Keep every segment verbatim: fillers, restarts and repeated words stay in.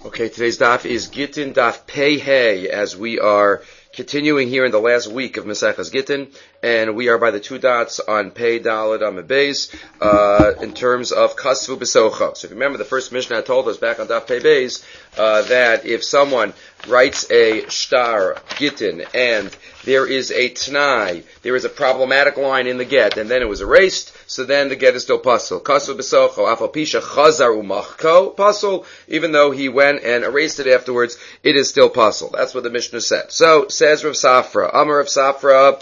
Okay, today's daf is Gittin daf Pei Hey, as we are continuing here in the last week of Maseches Gittin, and we are by the two dots on Pei Daled Amud Beis, uh, in terms of Kasvu B'Socho. So if you remember, the first Mishnah told us back on daf Pei Beis, uh, that if someone writes a shtar Gittin and there is a t'nai, there is a problematic line in the get, and then it was erased, so then the get is still pasul. Kasvu b'socho, afal pisha chazar umachko, pasul, even though he went and erased it afterwards, it is still pasul. That's what the Mishnah said. So, says Rav Safra, Amar Rav Safra,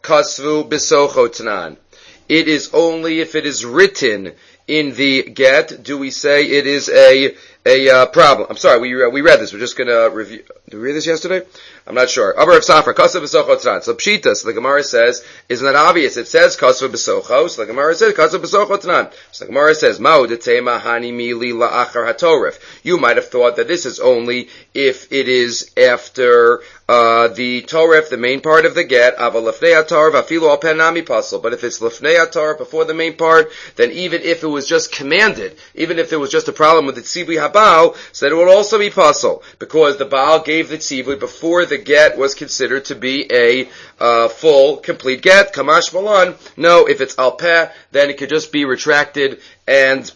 kasvu b'socho t'nan. It is only if it is written in the get, do we say it is a a uh, problem. I'm sorry, we uh, we read this. We're just going to review. Did we read this yesterday? I'm not sure. Amar Rav Safra, Kasav b'socho t'nan. So Pshita, so the Gemara says, isn't that obvious? It says Kasav b'socho, so the Gemara says Kasav b'socho t'nan. So the Gemara says, Ma'u d'tema hani mili la'achar hatoref. You might have thought that this is only if it is after uh the toref, the main part of the get, aval lefnei hatoref, afilu al pen nami pasul. But if it's lefnei hatoref, before the main part, then even if it was just commanded, even if there was just a problem with the tzivui habal, so that it would also be pasul, because the Baal gave the tzivui before the get was considered to be a uh, full, complete get. Kamash malan. No, if it's al peh, then it could just be retracted, and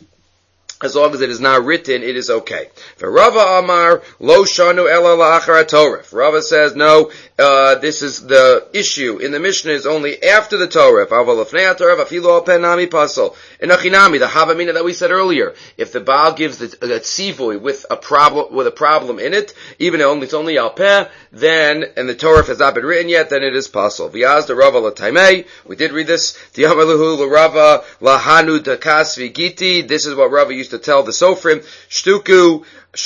as long as it is not written, it is okay. For Rava Amar, Lo Shanu Ela La'achar HaToref. Rava says, no, uh, this is the issue in the Mishnah is only after the Toref. Aval Lefnei HaToref, Afilu Al Pen Nami Pasol. In Achinami, the Havamina that we said earlier, if the Baal gives the, the tzivui with a problem, with a problem in it, even though it's only Al Peh, then, and the Toref has not been written yet, then it is Pasol. V'yaz the Rava L'Taimei, we did read this, T'yamaluhu L'Rava Lahanu Dakasvi Giti, this is what Rava used to tell the Sofrim, Shtuku,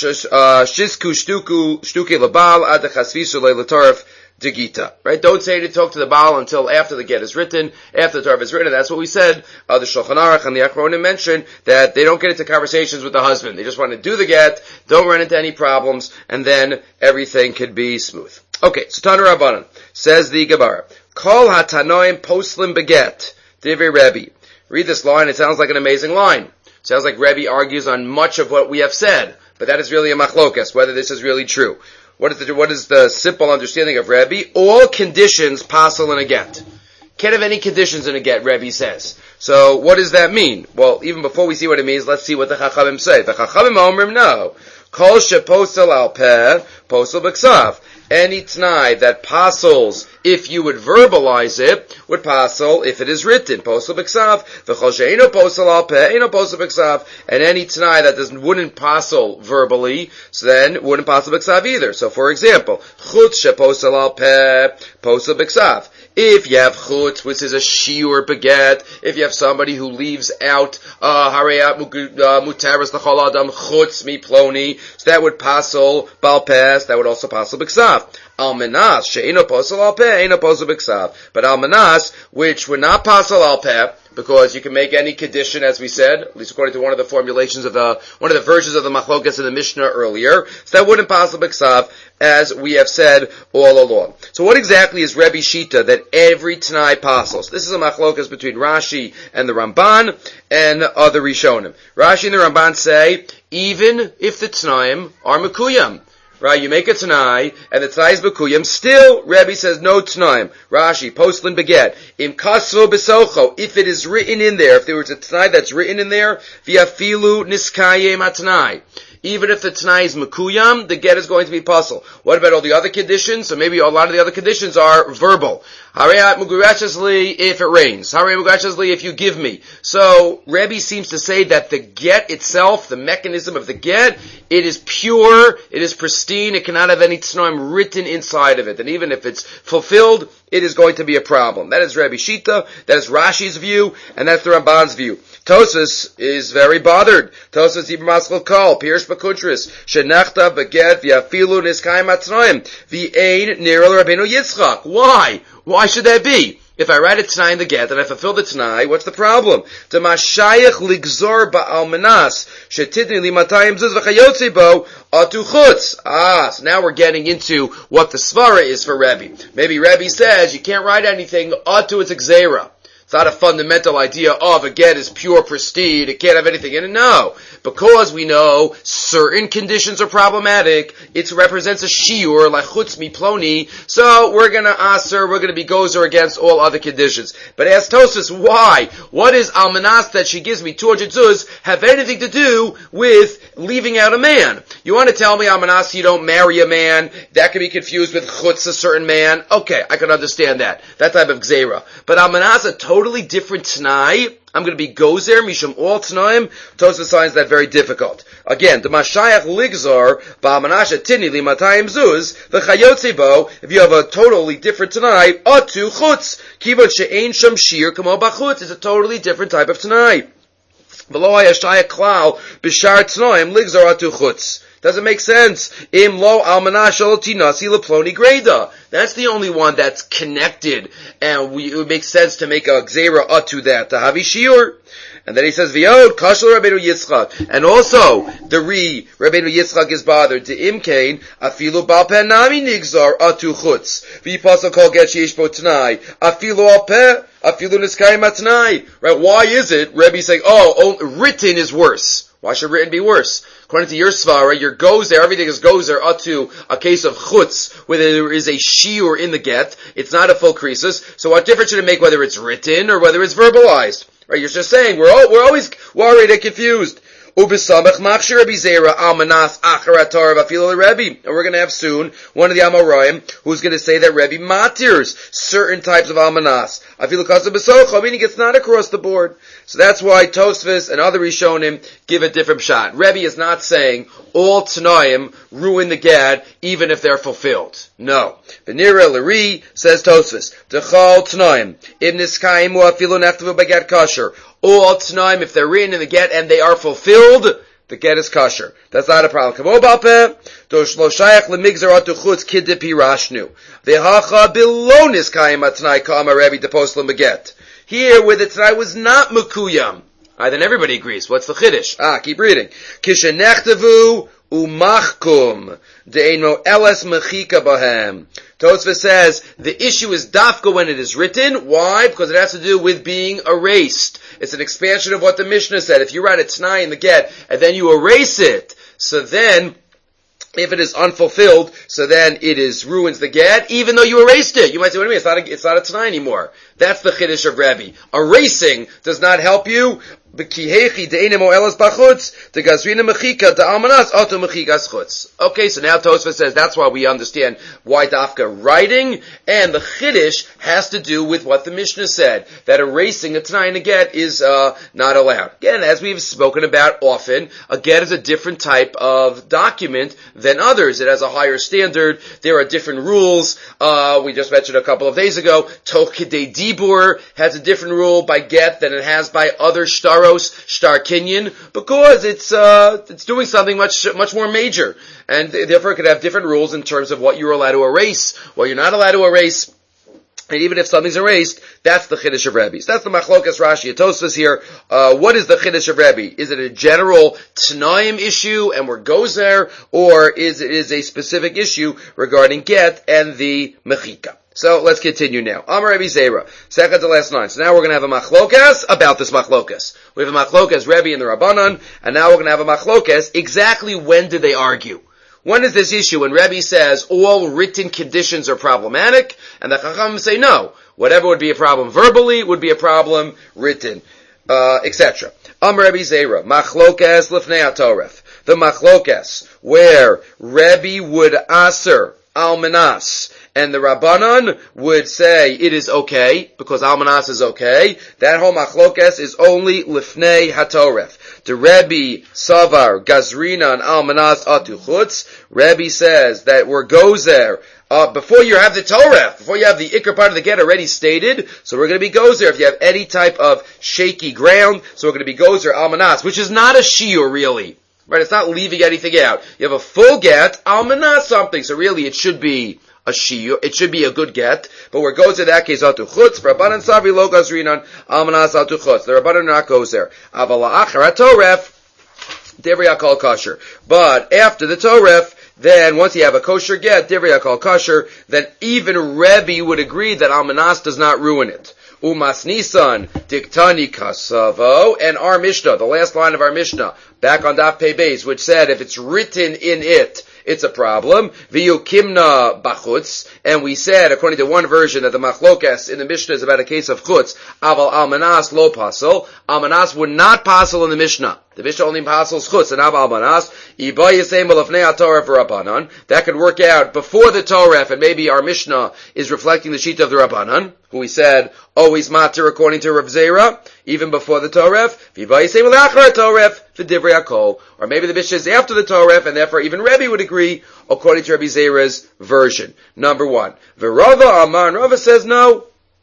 Shizku, Shtuku, Shtuki Labal, Adachasvisu Le'Latarif, Digita. Right? Don't say to talk to the Baal until after the get is written, after the Torah is written. That's what we said. Uh, the Shulchan Aruch and the Achronim mentioned that they don't get into conversations with the husband. They just want to do the get, don't run into any problems, and then everything could be smooth. Okay, so Tanu Rabbanan, says the Gemara, Kol hatanoim poslim beget, Divrei Rebbe. Read this line, it sounds like an amazing line. Sounds like Rebbe argues on much of what we have said, but that is really a machlokas, whether this is really true. What is the, what is the simple understanding of Rebbe? All conditions possible in a get. Can't have any conditions in a get, Rebbe says. So, what does that mean? Well, even before we see what it means, let's see what the Chachamim say. The Chachamim omrim no. Kol sheposel al peh, posel b'ksav. Any t'nai that pasels, if you would verbalize it, would pasel if it is written. Posel b'ksav. V'chol she'eno posel al peh, eno posel b'ksav. And any t'nai that doesn't, wouldn't pasel verbally, so then wouldn't pasel b'ksav either. So for example, chutz she'posel al peh, posel b'ksav. If you have chutz, which is a shiur beget, if you have somebody who leaves out harayat mutaris l'chol adam chutz mi ploni, so that would pasel bal peh, that would also pasel b'ksav. Almanas she'ino pasel al peh, eino pasel b'ksav. But almanas, which would not pasel al peh, because you can make any condition, as we said, at least according to one of the formulations of the, one of the versions of the machlokas in the Mishnah earlier, so that wouldn't pasel b'ksav, as we have said all along. So what exactly is Rebbe Shita that every Tanai pasels? This is a machlokas between Rashi and the Ramban and other Rishonim. Rashi and the Ramban say, even if the Tanaim are Mekuyam, right, you make a Tanai, and the Tanai is Bekuyam, still, Rebbe says no Tanaim. Rashi, Postlin Beget, Im Kasvo Besocho, if it is written in there, if there was a Tanai that's written in there, Via Filu Niskaye Matanai. Even if the Tanai is Mekuyam, the get is going to be puzzle. What about all the other conditions? So maybe a lot of the other conditions are verbal. Harayat Mugurachasli if it rains. Harayat Mugurachasli if you give me. So, Rebbe seems to say that the get itself, the mechanism of the get, it is pure, it is pristine, it cannot have any Tanaim written inside of it. And even if it's fulfilled, it is going to be a problem. That is Rebbe Shita, that is Rashi's view, and that's the Ramban's view. Tosas is very bothered. Tosas Ibn Maskal Kol, Pirush Bakutris, Shenachta Beget V'Afilu Niskayim Atznoim, V'Ein Nirel Rabbeinu Yitzchak. Why? Why should that be? If I write a Tanai in the get and I fulfill the Tanai, what's the problem? Demashayach ligzor ba'almanas shetidni limatayim zuz v'chayotze bo atu chutz. Ah, so now we're getting into what the svara is for Rebbe. Maybe Rebbe says you can't write anything atu it's exera. It's not a fundamental idea of a get is pure, pristine, it can't have anything in it. No. Because we know certain conditions are problematic, it represents a shiur, like chutz mi ploni, so we're gonna aser, we're gonna be gozer against all other conditions. But ask Tosfos, why? What is almanas that she gives me two hundred zuz have anything to do with leaving out a man? You want to tell me almanas you don't marry a man, that can be confused with chutz, a certain man? Okay, I can understand that. That type of gzeira. But almanas a totally different t'nai, I'm going to be gozer, mishum all t'naim, Tosfos finds that very difficult. Again, the mashayach ligzar, ba'amanasha tini li matayim zuz, the chayotze bo, if you have a totally different t'nai, atu chutz, kibot she'ein sham shir kamo bachutz, is a totally different type of t'nai. V'lo hayashayach klal, b'shar t'naim, ligzar atu chutz. Doesn't make sense. Im lo almanash tinasi leploni greda. That's the only one that's connected, and we, it makes sense to make a gzeira atu that to havi shiur. And then he says, V'yod kashal Rabbeinu Yitzchak. And also, the re, Rabbeinu Yitzchak is bothered to imkain, afilu bal peh nami nigzar atu chutz. V'yipasal kol get sheyesh bo t'nai. Afilu al peh, afilu niskayim atnai. Right, why is it, Rebbe saying, oh, oh, written is worse. Why should written be worse? According to your svara, your goes there, everything is goes there up to a case of chutz, where there is a shiur in the get. It's not a full krisus. So what difference should it make whether it's written or whether it's verbalized? Right? You're just saying, we're all, we're always worried and confused. Ubisamach machshir Rabbi Zera almanas acharat Torah v'afilo Rebbe. And we're going to have soon one of the Amoraim who's going to say that Rebbe matirs certain types of almanas. Afilo kasam b'socha, meaning it's not across the board. So that's why Tosfos and other Rishonim give a different shot. Rebbe is not saying all Tanaim ruin the gad even if they're fulfilled. No. V'nira l'ri, says Tosfos, T'chal Tanaim, Ibn Iskayim u'afilo nechtavu b'gad kasher. All Tanaim, if they're written in the get and they are fulfilled, the get is kosher. That's not a problem. Kamo balpeh, dosh lo shayach lemigzar atu chutz kiddepi rashnu. Ve'hacha bilonis kayim atnai kama Rebbe deposlim beget. Here, where the Tanai was not Mekuyam. Ah, then everybody agrees. What's the Chiddush? Ah, keep reading. Kishenechtavu umachkum. De'eno eles mechika bahem. Tosfos says, the issue is dafka when it is written. Why? Because it has to do with being erased. It's an expansion of what the Mishnah said. If you write a Tanai in the get, and then you erase it, so then, if it is unfulfilled, so then it is ruins the get, even though you erased it. You might say, what do you mean? It's not a, it's not a Tanai anymore. That's the Chiddush of Rebbe. Erasing does not help you. Okay, so now Tosfos says that's why we understand why dafka writing, and the Chiddush has to do with what the Mishnah said, that erasing a Tanai and a get is uh, not allowed. Again, as we've spoken about often, a get is a different type of document than others. It has a higher standard. There are different rules. Uh, we just mentioned a couple of days ago, Toch Kidei Dibur has a different rule by get than it has by other shtaros, shtar kinyan, because it's uh, it's doing something much much more major, and therefore it could have different rules in terms of what you're allowed to erase, what you're not allowed to erase. And even if something's erased, that's the Chiddush of Rebbe. So that's the Machlokas Rashi Tosfos here. Uh, what is the Chiddush of Rebbe? Is it a general Tanaim issue and we're gozer, or is it is a specific issue regarding get and the Mechika? So let's continue now. Amar Rebbe Zera, second to last nine. So now we're going to have a machlokas about this machlokas. We have a machlokas Rebbe and the Rabbanan, and now we're going to have a machlokas. Exactly when did they argue? When is this issue? When Rebbe says all written conditions are problematic, and the Chacham say no. Whatever would be a problem verbally would be a problem written, uh, et cetera. Amar Rebbe Zera, machlokas lifnei hatoref. The machlokas where Rebbe would aser almanas, and the Rabbanan would say it is okay, because almanas is okay. That whole machlokas is only lifnei hatoref. The Rebbe Savar Gazrina and almanas atu chutz. Rebbe says that we're gozer uh, before you have the Torah, before you have the ikar part of the get already stated. So we're going to be gozer if you have any type of shaky ground. So we're going to be gozer almanas, which is not a shiur really. Right? It's not leaving anything out. You have a full get, almanas something. So really it should be a shiur. It should be a good get. But where it goes in that case, atu chutz, Rabbanan Savi lo gazrinan, almanas atu chutz. The Rabbanan not goes there. Avala achar hatoref, divrei hakol kosher. But after the toref, then once you have a kosher get, divrei hakol kosher, then even Rebbe would agree that almanas does not ruin it. Umas Nisan, Diktani Kasavo, and our Mishnah, the last line of our Mishnah, back on Daf Pei Beis, which said if it's written in it, it's a problem. V'yukimna bachutz, and we said, according to one version, that the machlokas in the Mishnah is about a case of chutz. Aval almanas lo pasel. Almanas would not pasel in the Mishnah. The Mishnah only pasels chutz and aval almanas. Iba yisem lefnei haTorah v'Rabbanan. That could work out before the Torah, and maybe our Mishnah is reflecting the sheet of the Rabbanan, who we said always matir according to Rav Zera, even before the Torah. V'ba yisem l'achar Torah v'divrei hakol. Or maybe the Mishnah is after the Torah, and therefore even Rebbe would agree according to Rabbi Zera's version. Number one. V'Rava Amar, and Rava says no.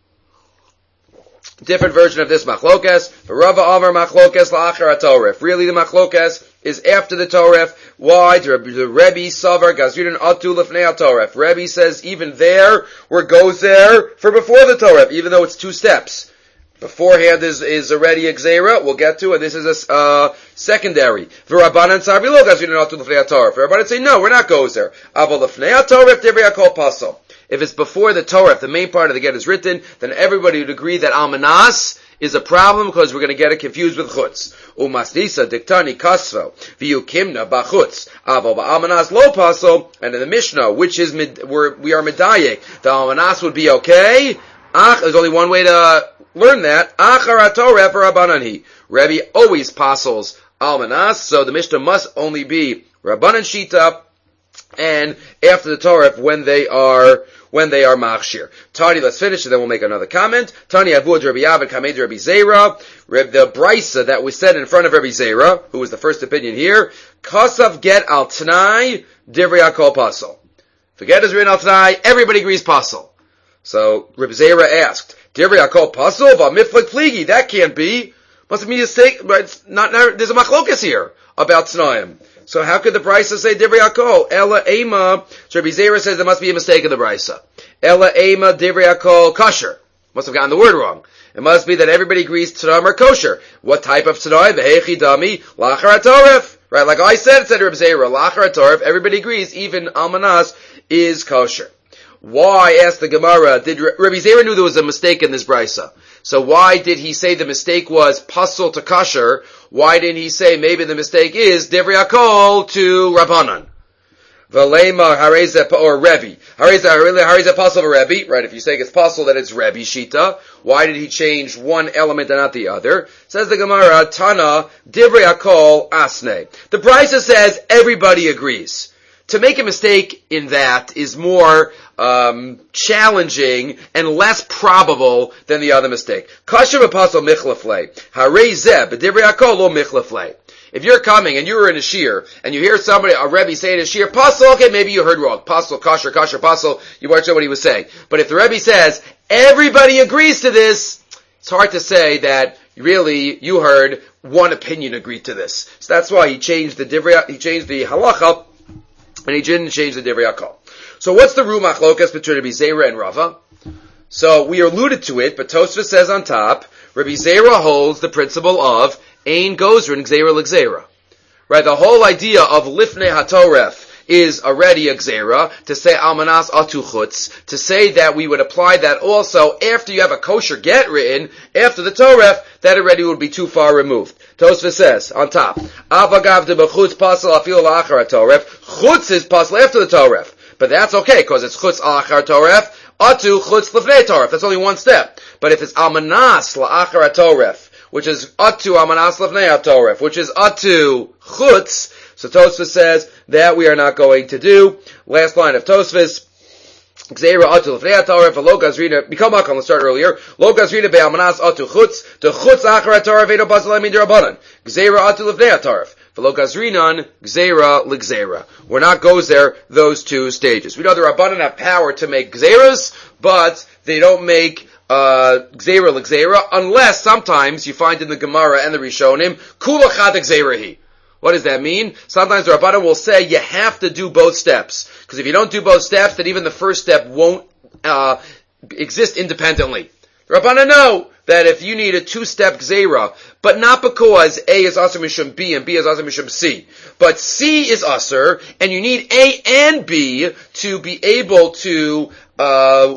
Different version of this machlokas. V'Rava Amar machlokas la'achar haTorah. Really the machlokas is after the Torah. Why? The Rebbe Savar Gazrin Atu Lefnei HaTorah. Rebbe says even there, where goes there for before the Torah, even though it's two steps. Beforehand is, is already a gzeira, we'll get to, and this is a uh, secondary. V'Rabbanan Sarvi Lo Gazrin Atu Lefnei HaTorah. V'Rabbanan say no, we're not goes there. Aval Lefnei HaTorah Divrei Hakol Pasol. If it's before the Torah, if the main part of the get is written, then everybody would agree that Almanas is a problem because we're going to get it confused with chutz. Umasnisa diktani kasvo v'yukimna bachutz avo ba'almanas lo paso. And in the Mishnah, which is mid, we're, we are medayek, the almanas would be okay. Ach, there's only one way to learn that. Achar haTorah v'Rabbanan. Rebbe always pasels almanas, so the Mishnah must only be Rabbanan Shita, and after the Torah when they are when they are machshir. Tani, let's finish, and then we'll make another comment. Tani avud Rabbi Yavad kamed Rabbi Zera. The brisa that was said in front of Rabbi Zera, who was the first opinion here, kasav get al t'nai divrei hakol pasol. Forget is written al t'nai. Everybody agrees pasol. So Rabbi Zera asked, divrei hakol pasol v'miflik pligi. That can't be. Must be a mistake. But not, not, there's a machlokas here about t'naim. So how could the brisa say divrei hakol? Ella ema. So Rabbi Zera says there must be a mistake in the brisa. Ella ema divrei hakol kosher. Must have gotten the word wrong. It must be that everybody agrees t'naim are kosher. What type of t'naim? Vehechi dami lachar haTorah. Right, like I said, it said Rabbi Zera lachar haTorah. Everybody agrees, even almanas is kosher. Why, asked the Gemara, did Rabbi Zera knew there was a mistake in this brisa? So why did he say the mistake was pasul to kosher? Why didn't he say maybe the mistake is divrei hakol to Rabbanan? V'leima hareza or Rebbe. Hareza hareza pasul Rebbe. Right, if you say it's pasul that it's Rebbe shita, why did he change one element and not the other? Says the Gemara, Tana divrei hakol asne. The brisa says everybody agrees. To make a mistake in that is more um, challenging and less probable than the other mistake. Kasher v'pasol michleflei. Harei zeh b'divrei hakol lo michleflei. If you're coming and you're in a shir and you hear somebody, a Rebbe saying a shir, pasol, okay, maybe you heard wrong. Pasol, kasher, kasher, pasol, you weren't sure what he was saying. But if the Rebbe says, everybody agrees to this, it's hard to say that really you heard one opinion agreed to this. So that's why he changed the divrei, he changed the halacha, and he didn't change the divrei hakol. So what's the room machlokas between Rabbi Zera and Rava? So we alluded to it, but Tosfos says on top, Rabbi Zera holds the principle of ein gozrin gzeira l'gzeira. Right, the whole idea of lifnei haTorah is already a gzeira, to say almanas atu chutz, to say that we would apply that also after you have a kosher get written, after the Torah, that already would be too far removed. Tosfos says, on top, avagav de b'chutz pasal afil la'achar haTorah, chutz is pasal after the Torah, but that's okay, because it's chutz la'achar Torah, atu chutz lefnei Torah, that's only one step. But if it's almanas la'achar haTorah, which is atu almanas lefnei haTorah, which is atu chutz, so Tosfos says that we are not going to do. Last line of Tosfos. Gzeira atu lefnei haTorah v'lo gazrina. Become makam. Let's start earlier. Lo gazrina be'almanas atu chutz. The chutz achar haTorah ve'no basal emin derabanan. Gzeira atu lefnei haTorah v'lo gazrinan gzeira l'gzeira. We're not goes there. Those two stages. We know the Rabbanan have power to make gzeiras, but they don't make uh gzeira l'gzeira unless sometimes you find in the Gemara and the Rishonim kula chad gzeirahi. What does that mean? Sometimes the Rabbanan will say you have to do both steps. Because if you don't do both steps, then even the first step won't uh exist independently. The Rabbanan know that if you need a two-step gzeira, but not because A is Asr Mishum B and B is Asr Mishum C, but C is Asr, and you need A and B to be able to uh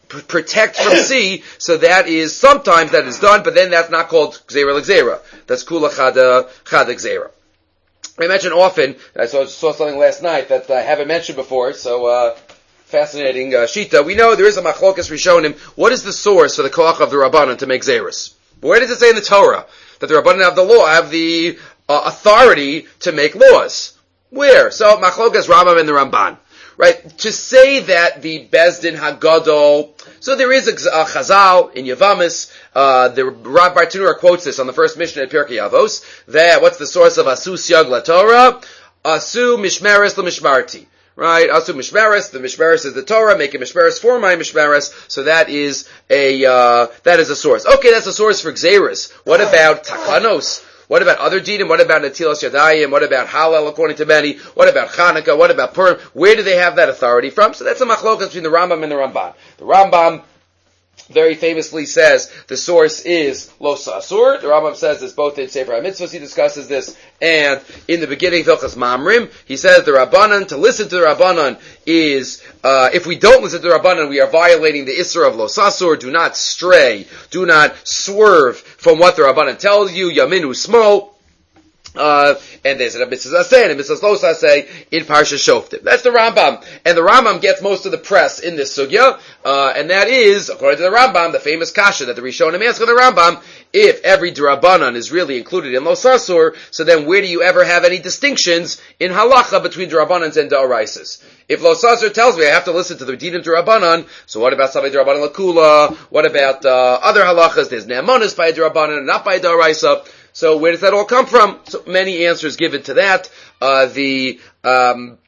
pr- protect from sea. So that is, sometimes that is done, but then that's not called gzeira l'gzeira. That's kula chada, chada gzeira. I mention often, I saw, saw something last night that I haven't mentioned before, so, uh, fascinating, uh, shita. We know there is a machlokas rishonim. What is the source for the koach of the Rabbanan to make zeros? Where does it say in the Torah that the Rabbanan have the law, have the uh, authority to make laws? Where? So, machlokas Rambam and the Ramban. Right? To say that the Bezdin Hagadol, so there is a, a Chazal in Yavamis, uh, the Rav Bartenura quotes this on the first mission at Pirkei Avos, that, what's the source of Asu Siag La Torah? Asu Mishmeres La Mishmarti. Right? Asu Mishmeres, the Mishmeres is the Torah, make a Mishmeres for my Mishmeres, so that is a, uh, that is a source. Okay, that's a source for Gzeris. What about Takanos? What about other dinim? What about Natilas Yadayim? What about Halal according to many? What about Chanukah? What about Purim? Where do they have that authority from? So that's a machlokas between the Rambam and the Ramban. The Rambam very famously says the source is Los Asur. The Rambam says this both in Sefer HaMitzvos, he discusses this, and in the beginning of Hilchas Mamrim, he says the Rabbanan, to listen to the Rabbanan is, uh, if we don't listen to the Rabbanan, we are violating the Isra of Los Asur. Do not stray, do not swerve from what the Rabbanan tells you, Yaminu Smo. Uh, and there's a mitzvah aseh and a mitzvah los aseh in Parsha Shoftim. That's the Rambam. And the Rambam gets most of the press in this sugya, uh, and that is, according to the Rambam, the famous kasha that the Rishonim ask of the Rambam, if every D'Rabbanan is really included in Los Asur, so then where do you ever have any distinctions in halacha between D'Rabbanans and D'Oraisas? If Los Asur tells me I have to listen to the Dinim D'Rabbanan, so what about Savay D'Rabbanan Lakula? What about, uh, other halachas? There's Ne'amonis by D'Rabbanan and not by D'Oraisa. So where does that all come from? So many answers given to that. Uh, the, um,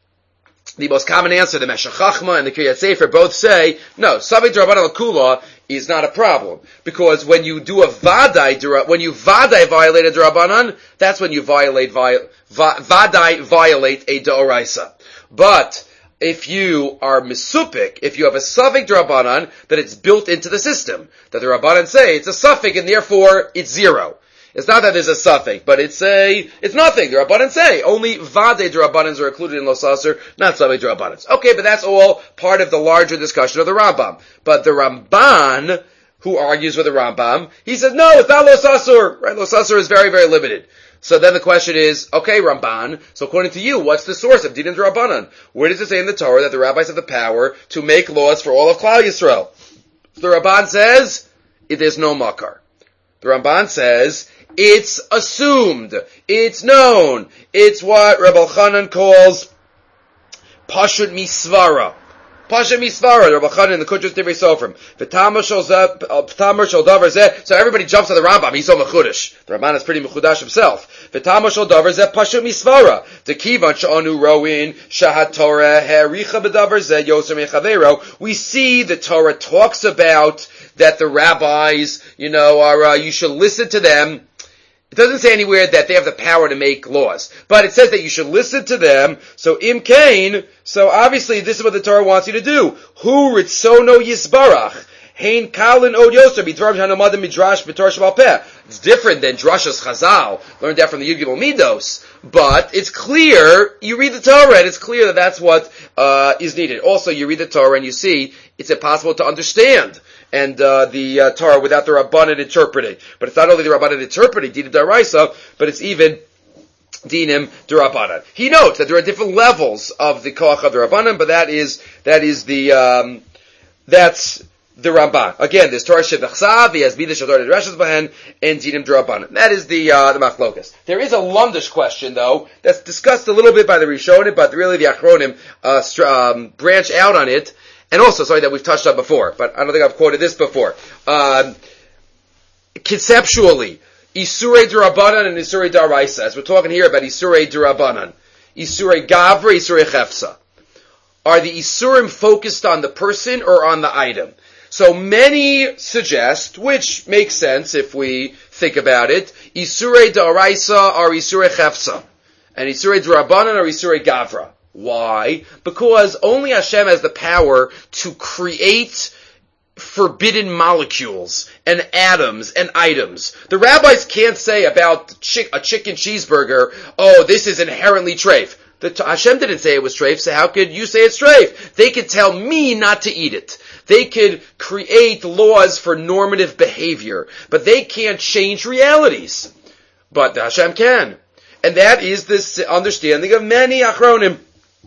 the most common answer, the Meshech Chachma and the Kiryat Sefer both say, no, Savay D'Rabbanan L'Kula is not a problem. Because when you do a Vadai, when you Vadai violate a D'Rabbanan, that's when you violate, vi, va, Vadai violate a D'Oraisa. But, if you are misupik, if you have a suffix D'Rabbanan, that it's built into the system, that the Rabbanan say it's a suffix and therefore it's zero. It's not that there's a suffix, but it's a, it's nothing. The Rabbanan say only Vadei D'Rabbanans are included in Los Asur, not Savei D'Rabbanans. Okay, but that's all part of the larger discussion of the Rambam. But the Ramban, who argues with the Rambam, he says, no, it's not Los Asur. Right? Los Asur is very, very limited. So then the question is, okay, Ramban, so according to you, what's the source of Dinim D'Rabbanan? Where does it say in the Torah that the rabbis have the power to make laws for all of Klal Yisrael? The Ramban says, there's no makar. The Ramban says, it's assumed, it's known, it's what Reb Elchanan calls Pashut Misvara. Pashut Misvara, Reb Elchanan in the Kudrash Divrei Sofrim. V'tamar shel davar zeh, so everybody jumps on the Rambam, he's so mechudash. The Ramban is pretty mechudash himself. V'tamar shel davar zeh Pashut Misvara. T'kivan she'anu roin shahat Torah hericha b'davar zeh yoser mechavero. We see the Torah talks about that the rabbis, you know, are, uh, you should listen to them. It doesn't say anywhere that they have the power to make laws, but it says that you should listen to them. So im kain, so obviously this is what the Torah wants you to do. Hu ritzono yisbarach. Hein kalin od yoser b'dvar hanomadim midrash b'tor shebal peh. It's different than drashas Chazal, learned that from the Yud Gimel Midos, but it's clear, you read the Torah and it's clear that that's what, uh, is needed. Also, you read the Torah and you see, it's impossible to understand. And uh, the uh, Torah without the Rabbanan interpreting. But it's not only the Rabbanan interpreting, Dinim D'Oraisa, but it's even Dinim D'Rabbanan. He notes that there are different levels of the Koach of the Rabbanan, but that is, that is the, um, that's the Ramban. Again, there's Torah Shebechsav, he has Midah Shador Reshus Bahen, and Dinim D'Rabbanan. That is the, uh, the Machlokas. There is a Lumdish question, though, that's discussed a little bit by the Rishonim, but really the Achronim, uh, str- um, branch out on it. And also, sorry, that we've touched on before, but I don't think I've quoted this before. Um, conceptually, Isurei D'Rabbanan and Isurei D'Oraisa, as we're talking here about Isurei D'Rabbanan, Isurei Gavra, Isurei Chefsa. Are the Isurim focused on the person or on the item? So many suggest, which makes sense if we think about it, Isurei D'Oraisa are Isurei Chefsa, and Isurei D'Rabbanan are Isurei Gavra. Why? Because only Hashem has the power to create forbidden molecules and atoms and items. The rabbis can't say about chick, a chicken cheeseburger, oh, this is inherently treif. The, Hashem didn't say it was treif, so how could you say it's treif? They could tell me not to eat it. They could create laws for normative behavior, but they can't change realities. But the Hashem can. And that is this understanding of many achronim.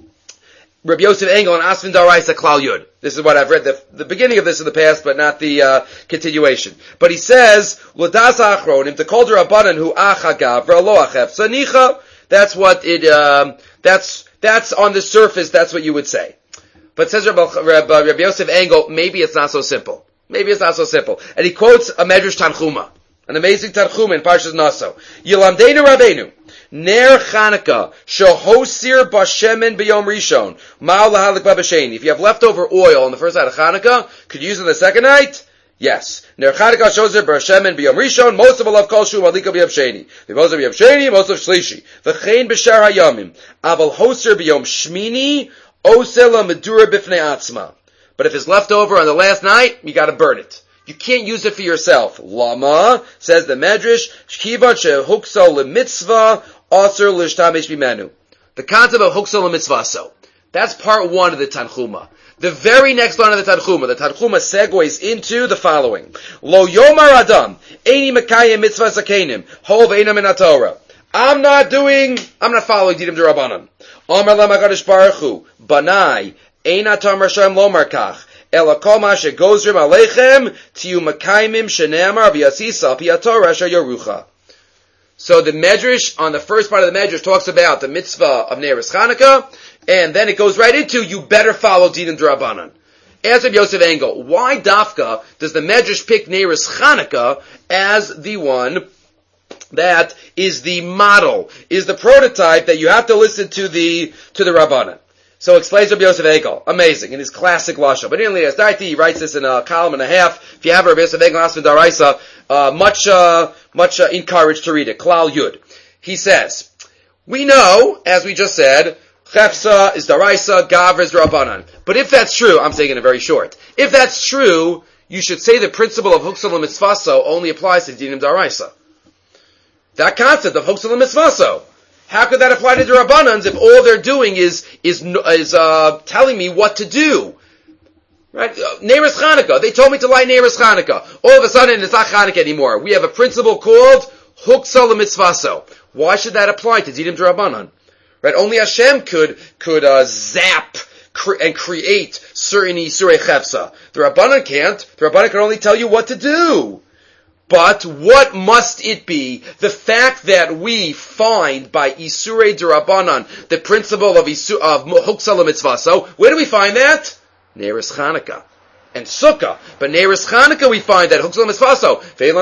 Rabbi Yosef Engel and Asfin Daraisa Klal Yud. This is what I've read the, the beginning of this in the past, but not the uh, continuation. But he says, L'das achronim, to call Rabbanan hu achagav, v'alo achef sanicha. That's what it, um, that's, that's on the surface, that's what you would say. But says Rabbi, Rabbi, Rabbi Yosef Engel, maybe it's not so simple. Maybe it's not so simple. And he quotes a Medrash Tanchuma, an amazing Tanchuma in Parshas Naso. Yilamdeinu Rabbeinu, Ner Chanukah, Shehosir Bashemen B'Yom Rishon, Ma'al Lahalik Babasheni. If you have leftover oil on the first night of Chanukah, could you use it on the second night? Yes. Ner Chanukah Shehosir Bashemen B'Yom Rishon, most of alav kol shu Malika B'Yom Sheni. Most of B'Yom Sheni, most of Shlishi. V'chein B'Shar HaYamim, Aval Hosir B'Yom Shmini, Osela Medura Bifnei Atzma. But if it's left over on the last night, you gotta burn it. You can't use it for yourself. Lama, says the Medrash, Shkiva Shehuksa L'Mitzvah, Aser L'Shtamesh B'Menu. The concept of Huksa L'Mitzvah, so. That's part one of the Tanchuma. The very next line of the Tanchuma, the Tanchuma segues into the following. Lo Yomar Adam, Eini Mekayim Mitzvah Zakenim, Hov Eina Min HaTorah. I'm not doing, I'm not following Dinim D'Rabbanan. Amar Lam HaKadosh Baruch Hu, Banai, Ein Atam Rashaim Lomar Kach, Ela Kol Ma Shegozrim Aleichem, Tiyu Mekaimim Sheneamar V'Yasisa Pi HaTorah Asher Yerucha. So the Medrash, on the first part of the Medrash, talks about the mitzvah of Neiros Chanukah, and then it goes right into, you better follow Dinim D'Rabbanan. As of Yosef Engel, why Dafka does the Medrash pick Neiros Chanukah as the one that is the model, is the prototype that you have to listen to the to the Rabbanan? So explains Rabbi Yosef Engel, amazing, in his classic lashon. But in Elias Daiti, he writes this in a column and a half. If you have Rabbi Yosef Engel Asfin Daraisa, uh, much uh, much uh, encouraged to read it. Klal Yud. He says, we know, as we just said, Chefsa is Daraisa, Gavra is Rabbanan. But if that's true, I'm saying it very short. If that's true, you should say the principle of Huksa L'Mitzvaso only applies to Dinim Daraisa. That concept of Huksa L'Mitzvaso. How could that apply to the Rabbanans if all they're doing is is is uh, telling me what to do? Right? Neiros Chanukah. They told me to light Neiros Chanukah. All of a sudden, it's not Chanukah anymore. We have a principle called Huksa L'Mitzvaso. Why should that apply to Dinim D'Rabbanan? Right? Only Hashem could could uh, zap cre- and create certain Isurei Chefsa. The Rabbanan can't. The Rabbanan can only tell you what to do. But what must it be? The fact that we find by Isurei D'Rabbanan the principle of Isu, of Huksa L'Mitzvaso. Where do we find that? Neiros Chanukah and Sukkah. But Neiros Chanukah we find that Huksa L'Mitzvaso.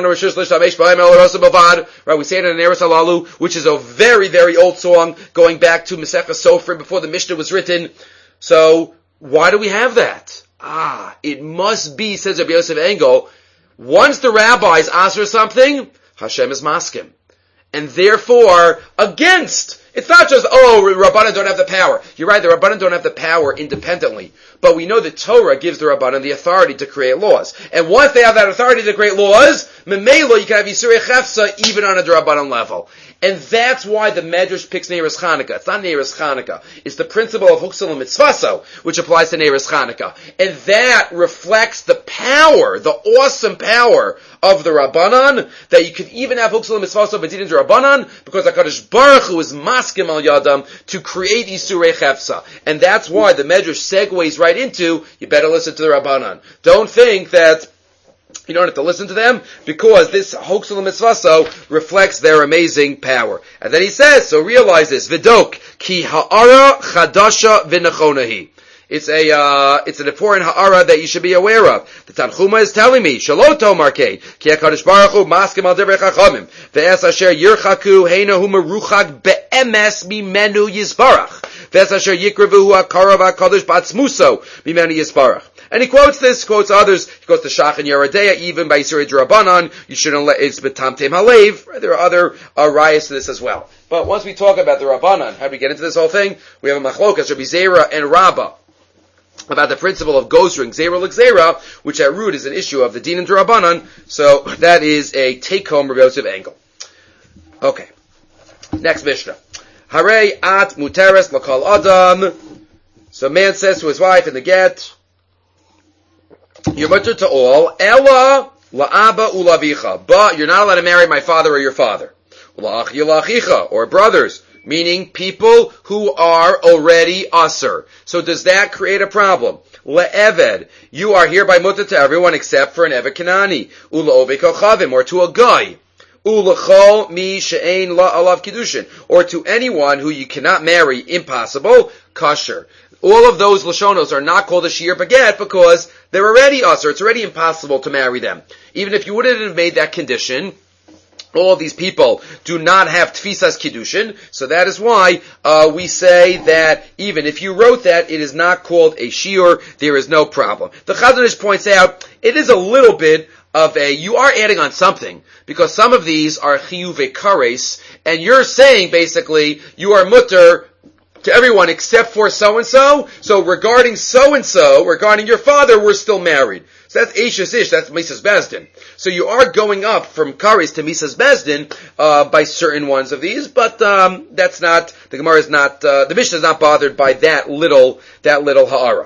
Right, we say it in Neiros Halalu, which is a very, very old song going back to Masechah Sofrim before the Mishnah was written. So, why do we have that? Ah, it must be, says Rabbi Yosef Engel, once the rabbis ask for something, Hashem is maskim. And therefore, against. It's not just, oh, Rabbanan don't have the power. You're right, the Rabbanan don't have the power independently. But we know the Torah gives the Rabbanan the authority to create laws. And once they have that authority to create laws, Memelo, you can have Yisurei Chefsa even on a Rabbanan level. And that's why the Medrash picks Neiros Chanukah. It's not Neiros Chanukah. It's the principle of Huksa L'Mitzvaso, which applies to Neiros Chanukah. And that reflects the power, the awesome power of the Rabbanan, that you could even have Huksa L'Mitzvaso B'Dinim D'Rabbanan, because HaKadosh Baruch Hu is maskim al yadam to create Isurei Chefsa. And that's why the Medrash segues right into, you better listen to the Rabbanan. Don't think that you don't have to listen to them, because this Huksa L'Mitzvaso reflects their amazing power. And then he says, so realize this, Vidok, ki ha'ara chadasha v'nechonahi. It's a, uh, it's an important ha'ara that you should be aware of. The Tanchuma is telling me, Shaloto Markei, ki HaKadosh Baruch Hu maskim al divrei chachamim, ve'es asher yirchaku heina hu meruchak be'emes mimenu yisbarach, ve'es asher yikrevu hu ha'karav ha'kadosh ba'atzmuso mimenu yisbarach. And he quotes this, quotes others. He quotes the Shach and Yeridea, even by Yisurei D'Rabbanan. You shouldn't let it's betamtem halev. There are other uh, rayas to this as well. But once we talk about the Rabbanan, how do we get into this whole thing? We have a machlokas, Rabbi Zera and Rabbah, about the principle of gozring, Zera l'gzera, which at root is an issue of the Dinim D'Rabbanan. So that is a take-home Rabbi Yosef Engel. Okay. Next Mishnah. Hare at muteres lakal adam. So a man says to his wife in the get, you're mutter to all, ella la'aba ulavicha, but you're not allowed to marry my father or your father. La'achya la'achicha, or brothers, meaning people who are already usher. So does that create a problem? Le'eved, you are hereby mutter to everyone except for an Eved Kanani. Ula'ove kochavim, or to a guy. Ulachol mi she'ein la'alav kiddushin, or to anyone who you cannot marry, impossible, kosher. All of those Lashonos are not called a Shir Baget because they're already usher. It's already impossible to marry them. Even if you wouldn't have made that condition, all of these people do not have Tfisas Kiddushin, so that is why uh, we say that even if you wrote that, it is not called a Shiur, there is no problem. The Chazon Ish points out, it is a little bit of a, you are adding on something, because some of these are Chiyuve Kares, and you're saying basically, you are mutter to everyone except for so-and-so. So regarding so-and-so, regarding your father, we're still married. So that's Eishes Ish, that's Misas Bezdin. So you are going up from Kares to Misas Bezdin, uh, by certain ones of these, but, um, that's not, the Gemara is not, uh, the Mishnah is not bothered by that little, that little ha'ara.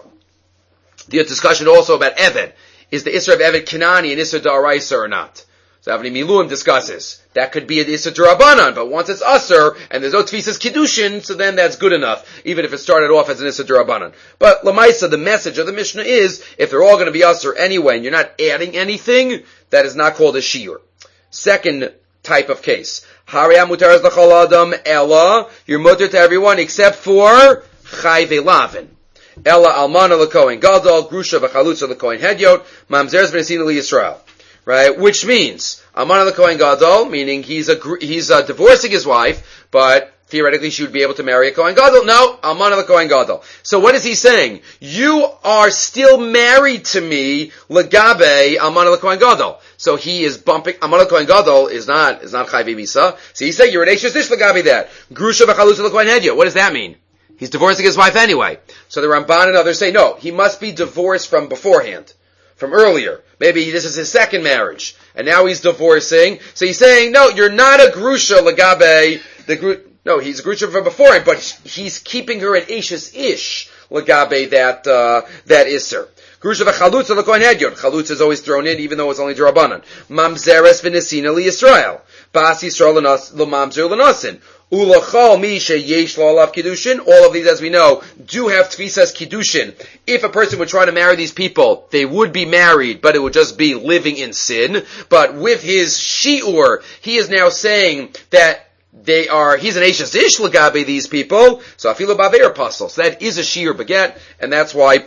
The discussion also about Eved. Is the Isra of Eved Kanani and Isra Da'araisa or not? So Avnei Miluim discusses. That could be an Isra D'Rabbanan, but once it's Asr, and there's no Tfisas Kiddushin, so then that's good enough, even if it started off as an Isra D'Rabbanan. But Lamaisa, the message of the Mishnah is, if they're all going to be Asr anyway, and you're not adding anything, that is not called a Shiur. Second type of case. Harei Mutaras L'chol Adam Ella, you're mutter to everyone except for Chayve Lavin. Ella Almana L'Kohen Gadol, Grusha V'Chalutza L'Kohen Hedyot, Mamzeres V'Nesina L'Yisrael. Right? Which means, Almana L'Kohen Gadol, meaning he's a, he's uh, divorcing his wife, but theoretically she would be able to marry a Kohen Gadol. No, Almana L'Kohen Gadol. So what is he saying? You are still married to me, L'Gabe Almana L'Kohen Gadol. So he is bumping, Almana L'Kohen Gadol is not, is not Chayve Misa. So he's saying, you're an Eishes Ish L'Gabe that. Grusha V'Chalutza L'Kohen Hedyot. What does that mean? He's divorcing his wife anyway. So the Ramban and others say, no, he must be divorced from beforehand, from earlier. Maybe this is his second marriage, and now he's divorcing. So he's saying, no, you're not a Grusha Lagabe, the gru- no, he's a Grusha from beforehand, but he's keeping her at Eishes Ish Lagabe, that, uh, that Isser. Grusha v'chalutza l'kohen hedyot. Chalutza is always thrown in, even though it's only D'Rabbanan. Mamzeres v'nesina liYisrael. Bas Yisrael l'mamzer l'nasin. Ulachal mi sheyesh lo alav kiddushin. All of these, as we know, do have tfisas kiddushin. If a person would try to marry these people, they would be married, but it would just be living in sin. But with his shi'ur, he is now saying that they are, he's an Eishes Ish L'gabe, these people. So afilu b'aver apostle. So that is a shi'ur beget, and that's why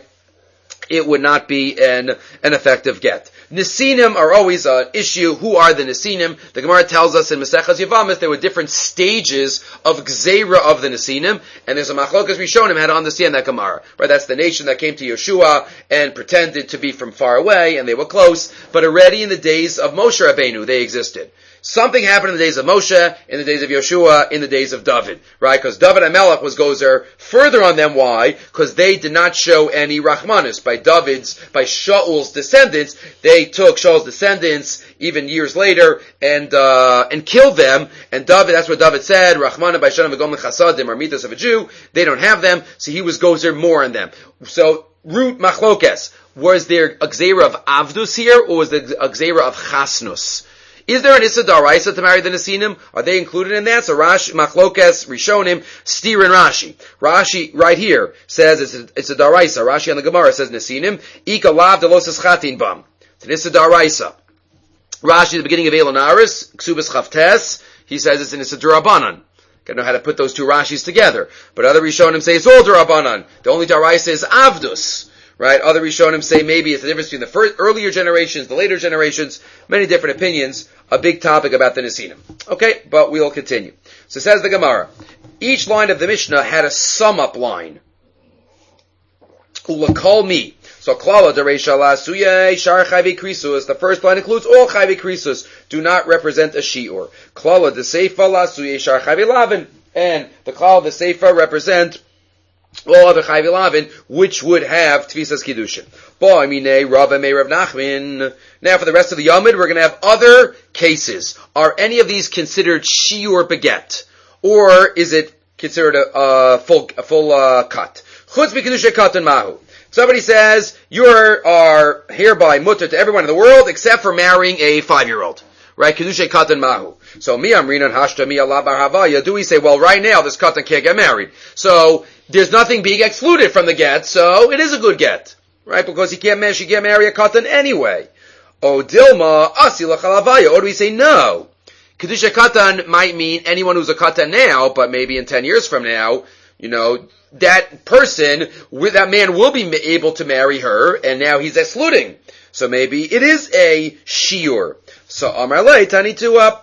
it would not be an, an effective get. Nesinim are always an issue. Who are the Nesinim? The Gemara tells us in Maseches Yevamos there were different stages of Gzeira of the Nesinim, and there's a Machlokas Rishonim how to understand that Gemara. Right? That's the nation that came to Yeshua and pretended to be from far away, and they were close, but already in the days of Moshe Rabbeinu they existed. Something happened in the days of Moshe, in the days of Yeshua, in the days of David, right? Because David HaMelech was gozer further on them. Why? Because they did not show any Rachmanus. By David's, by Shaul's descendants, they took Shaul's descendants even years later and uh and killed them. And David, that's what David said, Rachmanah by Shanam v'gom l'chasadim, are mitos of a Jew. They don't have them, so he was gozer more on them. So, root machlokes. Was there a gzeira of avdus here, or was there a gzeira of chasnus? Is there an Issa D'Oraisa to marry the Nesinim? Are they included in that? So Rashi, Machlokes, Rishonim, Steer and Rashi. Rashi, right here, says it's a, it's a D'Oraisa. Rashi on the Gemara says Nesinim, Ika lav delosas chatin bam. It's an Issa D'Oraisa. Rashi, at the beginning of Elon Aris, Ksubas Chavtes, he says it's an Issa D'Rabanan. Gotta know how to put those two Rashis together. But other Rishonim say it's all D'Rabanan. The only D'Oraisa is Avdus. Right? Other Rishonim say maybe it's the difference between the first, earlier generations, the later generations, many different opinions, a big topic about the Nesinim. Okay, but we'll continue. So says the Gemara, each line of the Mishnah had a sum-up line. Ulakol mi. So klala dereisha la suye shar chayve krisus. The first line includes all chayve krisus. Do not represent a shi'ur. Klala de seifa la suye shar chayve lavin. And the klala de seifa represent all other Chayve Lavin, which would have Tfisas Kiddushin. Bo'amine Rav Mei Rav Nachman. Now for the rest of the Yomid, we're going to have other cases. Are any of these considered Shiur Beget? Or is it considered a, a full a full uh, cut. Chutz b'kedushay katan mahu. Somebody says you are, are hereby mutter to everyone in the world except for marrying a five-year-old. Right? Kedushay katan mahu. So mi amrinan hashta mi Allah bar havaya. Do we say, well, right now this katan can't get married. So there's nothing being excluded from the get, so it is a good get. Right? Because he can't, she can't marry a katan anyway. O dilma asi l'chalavaya. Or do we say no? Kedushay katan might mean anyone who's a katan now, but maybe in ten years from now, you know, that person, that man will be able to marry her, and now he's excluding. So maybe it is a shiur. So Amar Le Tani Tua.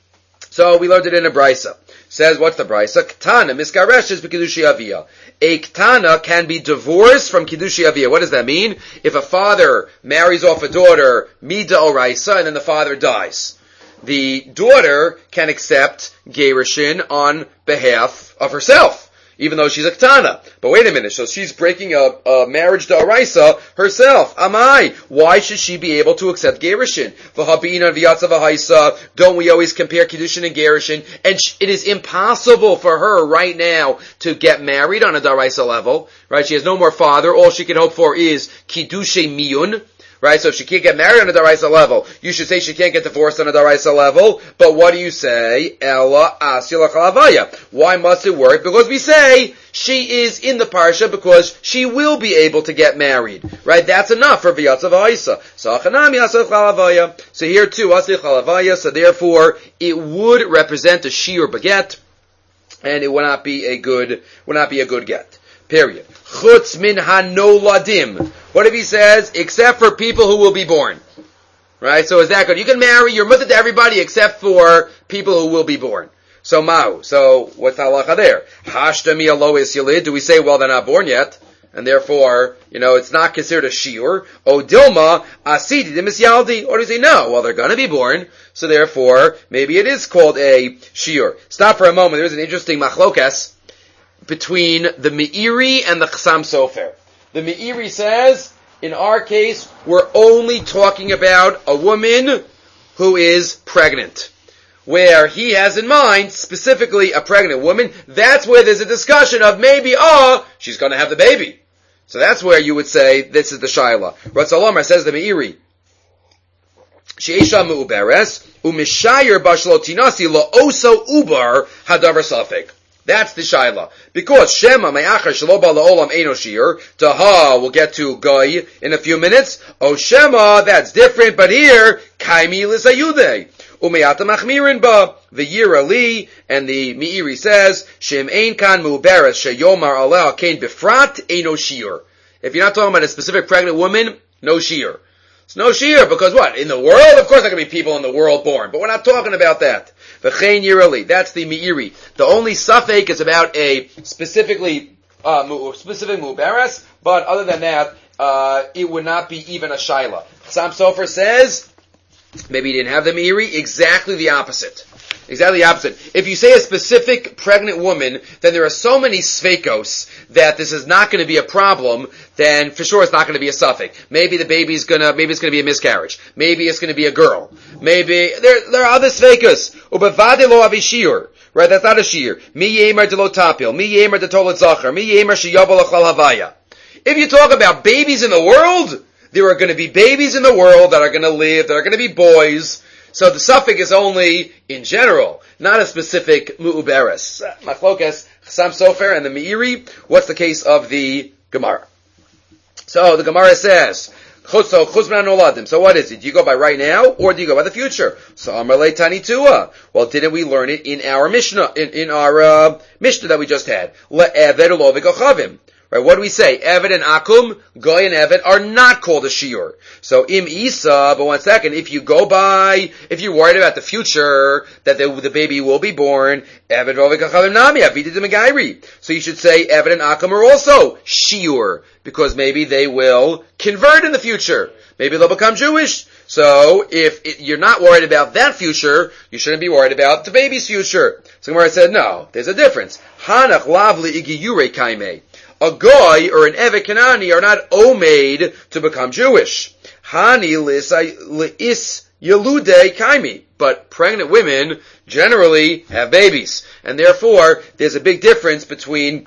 So we learned it in a brisa. Says, what's the brisa? Ktana miskareshes b'kidushi avia. A ktana can be divorced from kidushi avia. What does that mean? If a father marries off a daughter, mida oraisa, and then the father dies, the daughter can accept gerushin on behalf of herself, even though she's a ktana. But wait a minute, so she's breaking a, a marriage d'oraisa herself. Amai, why should she be able to accept gerushin? V'habina v'yatza v'haisa, don't we always compare kiddushin and gerushin? And sh- it is impossible for her right now to get married on a d'oraisa level, right? She has no more father, all she can hope for is kiddushay miyun. Right, so if she can't get married on a daraisa level, you should say she can't get divorced on a daraisa level. But what do you say? Ella asila chalavaya. Why must it work? Because we say she is in the parsha because she will be able to get married. Right, that's enough for v'yatzav ha'isa. So achanami asila chalavaya. So here too asila chalavaya. So therefore, it would represent a shiur baget, and it would not be a good, would not be a good get. Period. Chutz min hanoladim. What if he says, except for people who will be born? Right? So is that good? You can marry, you're mutter to everybody except for people who will be born. So ma'u. So what's the halacha there? Hashta mi alois yalid. Do we say, well, they're not born yet, and therefore, you know, it's not considered a shiur? O dilma asidi dimis yaldi. Or do we say, no, well, they're gonna be born, so therefore, maybe it is called a shiur. Stop for a moment. There's an interesting machlokas between the Meiri and the Chassam Sofer. The Meiri says, in our case, we're only talking about a woman who is pregnant. Where he has in mind, specifically a pregnant woman, that's where there's a discussion of maybe, oh, she's going to have the baby. So that's where you would say, this is the Shaila. Ratzal Omar says the Meiri, She'esha me'uberes, u'mishayer bashlotinasi la'oso ubar hadavar safek. That's the shaila. Because Shema me'achar shelo ba la'olam eino shiur, Taha, we'll get to Goy in a few minutes. O Shema, that's different, but here, Kaimi l'sayudei. U'me'ata machmirin ba, v'yira li, and the Meiri says, Shem ein kan mu'beres sheyomar aleh kain befrat eino shiur. If you're not talking about a specific pregnant woman, no shiur. It's no shiur, because what? In the world? Of course there can be people in the world born, but we're not talking about that. V'chein yirali. That's the Meiri. The only suffix is about a specifically, uh, specific muberes, but other than that, uh, it would not be even a shaila. Chassam Sofer says, maybe he didn't have the Meiri, exactly the opposite. Exactly the opposite. If you say a specific pregnant woman, then there are so many sveikos that this is not going to be a problem, then for sure it's not going to be a suffix. Maybe the baby's gonna, maybe it's going to be a miscarriage. Maybe it's going to be a girl. Maybe, there, there are other sveikos. Ubevade lo avishir. Right, that's not a shir. Mi yemer de lo tapil. Mi yemer de tolet zachar. Mi yemer sheyabal achal havaya. If you talk about babies in the world, there are going to be babies in the world that are going to live, that are going to be boys. So the suffix is only in general, not a specific mu'uberes. Machlokas, Chassam Sofer, and the Meiri. What's the case of the Gemara? So the Gemara says, so chuzman noladim. So what is it? Do you go by right now, or do you go by the future? So Amar le Tani Tua. Well, didn't we learn it in our Mishnah, in, in our uh, Mishnah that we just had? Le'eved lo v'gochavim. Right, what do we say? Eved and Akum, Goy and Eved are not called a shiur. So im Isa, but one second, if you go by, if you're worried about the future, that the, the baby will be born, Eved v'gochavim nami, avidid megairi. So you should say Eved and Akum are also shiur, because maybe they will convert in the future. Maybe they'll become Jewish. So if it, you're not worried about that future, you shouldn't be worried about the baby's future. So Gemara said, no, there's a difference. Hanach lavli igiyure kaime. A goy or an Evet Kanani are not omeid to become Jewish. Hani lis yelude kaimi. but pregnant women generally have babies. And therefore, there's a big difference between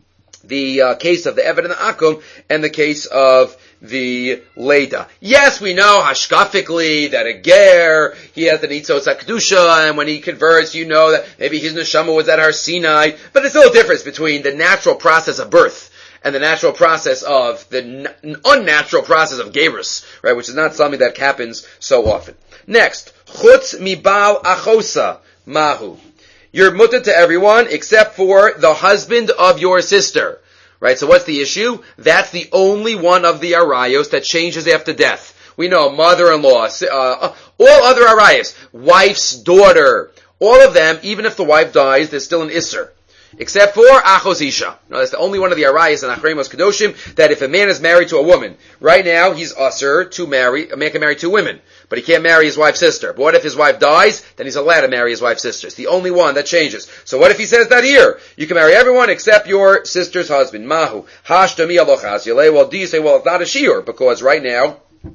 the uh, case of the Eved and the Akum and the case of the Leda. Yes, we know hashkafically that a ger, he has the Nitzos HaKedusha, and when he converts, you know that maybe his neshama was at Har Sinai, but there's still a difference between the natural process of birth and the natural process of the n- unnatural process of gerus, right, which is not something that happens so often. Next, chutz mibal achosa mahu. You're mutter to everyone except for the husband of your sister. Right, so what's the issue? That's the only one of the arayos that changes after death. We know mother-in-law, uh, all other arayos, wife's daughter, all of them, even if the wife dies, there's still an isser. Except for achos isha. No, that's the only one of the arayos in Achremos Kedoshim that if a man is married to a woman, right now he's usher to marry, a man can marry two women, but he can't marry his wife's sister. But what if his wife dies? Then he's allowed to marry his wife's sister. It's the only one that changes. So what if he says that here? You can marry everyone except your sister's husband. Mahu. Hashtami alochas yale. Well, do you say, well, it's not a shiur, because right now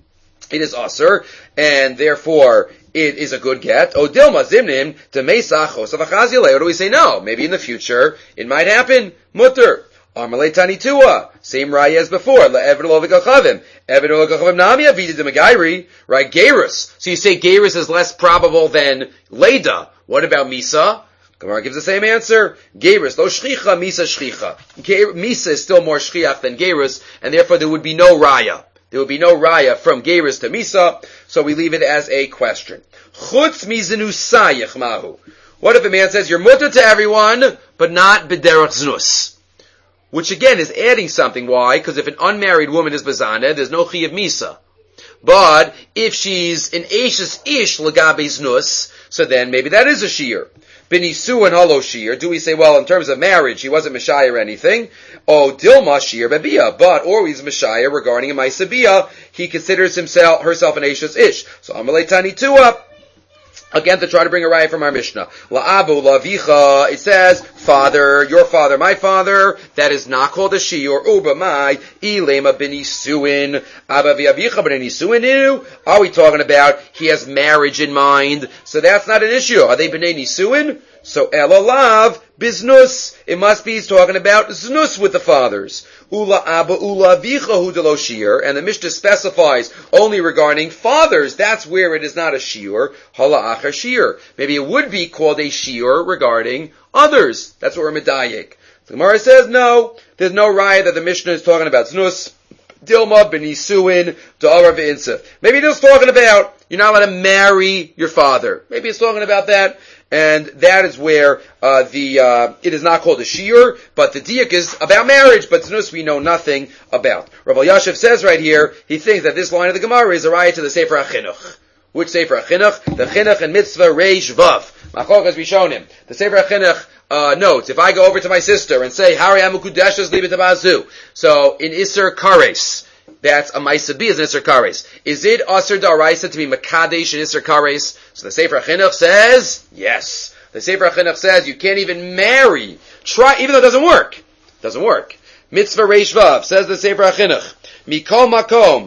it is usher, and therefore it is a good get. O dilma zimnim to mesach osavachaz yale. Or do we say no? Maybe in the future it might happen. Mutter. Amalei tani tua. Same raya as before. Le'eved lo v'kachavim. Eved lo v'kachavim nami avidi de megairi. Right, gerus. So you say gerus is less probable than leda. What about misa? Gemara gives the same answer. Gerus lo shchicha, misa shchicha. Misa is still more shchiach than gerus, and therefore there would be no raya. There would be no raya from gerus to misa, so we leave it as a question. Chutz mizenusayich mahu. What if a man says, you're mutter to everyone, but not b'derech znus? Which again is adding something. Why? Because if an unmarried woman is bazana, there's no chiyuv misa. But if she's an ashes ish lagabe znus, so then maybe that is a shear. Benisu and halo shear. Do we say, well, in terms of marriage, he wasn't meshayah or anything? Oh, dilma shear bebia. But, or he's meshayah regarding a maisabiyah, he considers himself, herself an ashes ish. So amalei tani tua. Again, to try to bring a raya from our Mishnah. La'abu lavicha, it says, father, your father, my father, that is not called a shiur. Uba mai, ilema benisuin, abba v'avicha benisuinu. Are we talking about he has marriage in mind? So that's not an issue. Are they b'nei nisuin? So elolav, biznus. It must be he's talking about znus with the fathers. Ula abba ula vicha hu delo shiur, and the Mishnah specifies only regarding fathers. That's where it is not a shiur. Hala achar shiur. Maybe it would be called a shiur regarding others. That's what we're medayik. The Gemara says no. There's no raya that the Mishnah is talking about znus. Dilma benisuin da'ara v'insef. Maybe it's talking about you're not allowed to marry your father. Maybe it's talking about that. And that is where uh, the uh, it is not called a shiur, but the diak is about marriage, but znus we know nothing about. Rav Yashiv says right here, he thinks that this line of the Gemara is a raya to the Sefer HaChinuch. Which Sefer HaChinuch? The Chinuch and Mitzvah Reish Vav. Machok has we shown him. The Sefer HaChinuch uh, notes, if I go over to my sister and say, Hari Amukudeshes Libet Abazu, so in Isser Kares, that's a Maisabi is an Isser Kares. Is it Asr Daraisa to be Makadesh in Isser Kares? So the Sefer HaChinuch says, yes. The Sefer HaChinuch says you can't even marry. Try, even though it doesn't work. It doesn't work. Mitzvah Reish Vav, says the Sefer HaChinuch. Mikol Makom.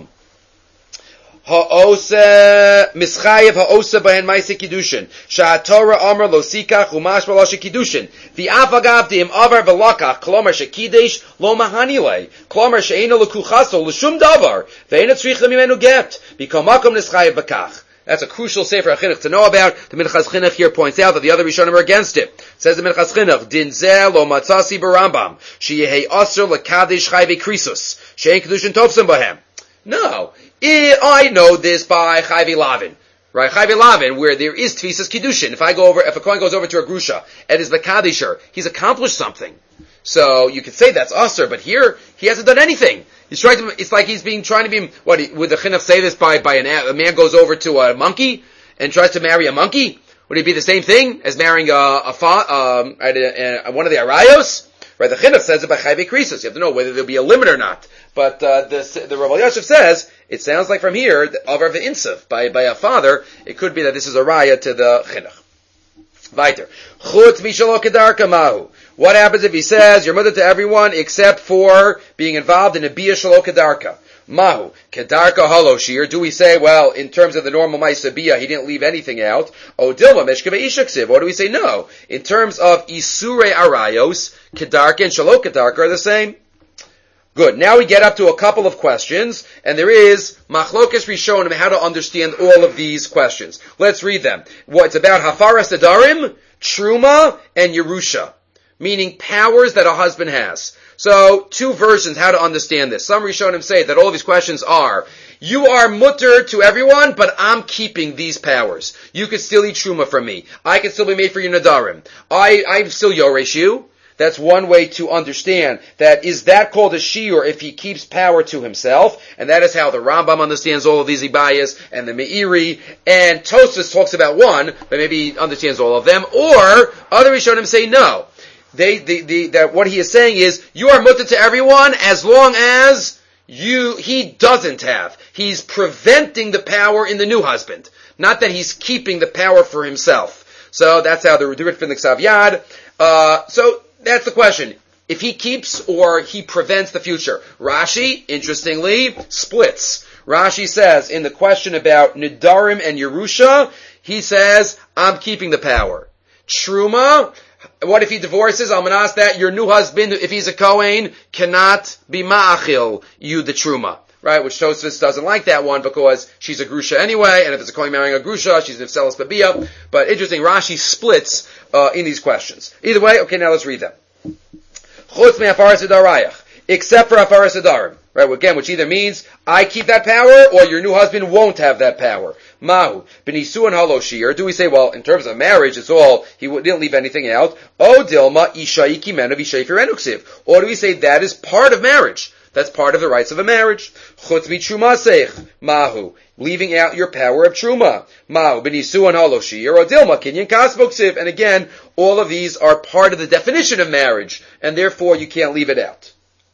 Ha'osa, mischayev ha'osa b'hen ma'aseh kiddushin. Sha'atorah amar lo sikach u'mash b'lashe kiddushin. V'af agav di'im avar v'lakach, klomar shekidesh lo mahanile. Klomar she'ena l'kuchaso l'shum davar. Ve'ena tzrich l'mimenu get. B'kol makom nischayev b'kach. That's a crucial Sefer HaChinuch to know about. The Minchas Chinuch here points out that the other Rishonim are against it. It says the Minchas Chinuch, Din zeh lo matzasi b'Rambam. She'yehei aser l'kadesh chayve krisus. She'en kiddushin tovsim b'hem. No. I know this by Chayvi Lavin. Right? Chayvi Lavin, where there is Tfisas Kiddushin. If I go over, if a Kohen goes over to a Grusha, and is the Kadisher, he's accomplished something. So, you could say that's Usr, but here, he hasn't done anything. He's trying to, it's like he's being, trying to be, what, would the Chinuch say this by, by an, a man goes over to a monkey, and tries to marry a monkey? Would it be the same thing as marrying a, a, um, a, a one of the Arayos? Right, the Chinuch says it by Chayve Krisus. You have to know whether there'll be a limit or not. But uh, the the Rav Yashiv says it sounds like from here Avar v'Insav by by a father. It could be that this is a raya to the Chinuch. Weiter. Chutz v'shalo kedarka mahu. What happens if he says you're mother to everyone except for being involved in a bia shalo kedarka? Mahu, Kedarka Haloshir. Do we say, well, in terms of the normal Maisabiyah, he didn't leave anything out? O Dilma Meshkava Ishaksiv. Or do we say, no, in terms of Isure Arayos, Kedarka and Shalok Kedarka are the same? Good. Now we get up to a couple of questions, and there is Machlokes Rishonim how to understand all of these questions. Let's read them. Well, it's about Hafaras Adarim, Truma, and Yerusha, meaning powers that a husband has. So, two versions how to understand this. Some Rishonim say that all of these questions are, you are mutter to everyone, but I'm keeping these powers. You could still eat Truma from me. I can still be made for your Nadarim. I, I'm still Yoresh you. That's one way to understand that. Is that called a shiur if he keeps power to himself? And that is how the Rambam understands all of these ibayas, and the Meiri, and Tosfos talks about one, but maybe he understands all of them. Or other Rishonim say no. They, the, the, that what he is saying is, you are mutter to everyone as long as you, he doesn't have. He's preventing the power in the new husband. Not that he's keeping the power for himself. So that's how they do it from the Ksav Yad. Uh, so, that's the question. If he keeps or he prevents the future. Rashi, interestingly, splits. Rashi says, in the question about Nidarim and Yerusha, he says, I'm keeping the power. Truma, what if he divorces? I'm going to ask that your new husband, if he's a Kohen, cannot be ma'achil you the Truma. Right, which Tosfos doesn't like that one because she's a grusha anyway, and if it's a kohen marrying a grusha, she's an ifselis babiyah. But interesting, Rashi splits uh, in these questions. Either way, okay, now let's read them. Chutz me'afaras adarayach, except for afaras adarim. Right, again, which either means I keep that power, or your new husband won't have that power. Mahu, b'nisu and haloshir. Do we say, well, in terms of marriage, it's all, he didn't leave anything out. O dilma ishayi kimenu v'ishay firenuksiv. Or do we say that is part of marriage? That's part of the rights of a marriage. Chutz mitruma seich, mahu, leaving out your power of truma. Mahu, b'nisu and haloshir, or dilma kinyan kasboksiv. And again, all of these are part of the definition of marriage, and therefore you can't leave it out.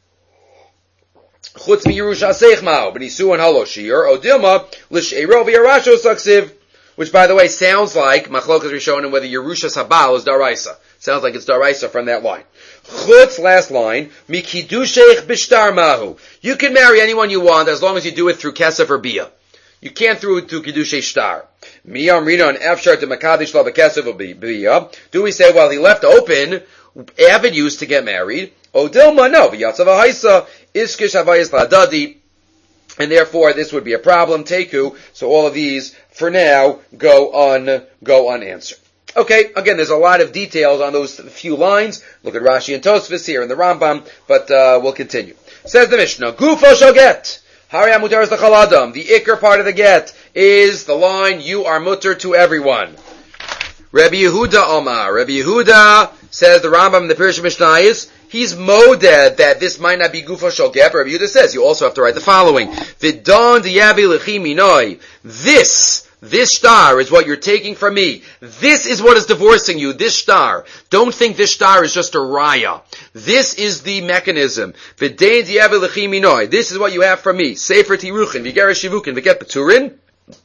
Chutz mi Yerusha seich mahu, b'nisu and haloshir, or dilma l'sheiro v'yarasho saksiv. Which, by the way, sounds like Machlokas Rishonim whether Yerusha Habal is Daraisa. Sounds like it's Daraisa from that line. Chutz, last line, Mikidusheich b'shtar mahu. You can marry anyone you want as long as you do it through Kesef or Bia. You can't through it through Kiddushay Shtar. Miyam Rina and Efshar to Makadish La b'Kesef or Bia. Do we say, well, he left open avenues to get married? O Dilma, no. V'yatzav ha'isa, Iskish havayis la'adadi. And therefore, this would be a problem. Teku. So all of these, for now, go un, go unanswered. Okay, again, there's a lot of details on those few lines. Look at Rashi and Tosfos here in the Rambam, but uh, we'll continue. Says the Mishnah, Gufo shall get. Harya mutar is the chaladam. The ikr part of the get is the line, you are mutar to everyone. Rabbi Yehuda Omar. Rabbi Yehuda says the Rambam in the Pirush Mishnayos, he's moded that this might not be Gufo shall get, but Rabbi Yehuda says you also have to write the following. Vidon diyabi lechi minoi. This, this star is what you're taking from me. This is what is divorcing you, this star. Don't think this star is just a raya. This is the mechanism. Vidon diyabi lechi minoi. This is what you have from me. Sefer tiruchin, vigerish shivukin, viget beturin.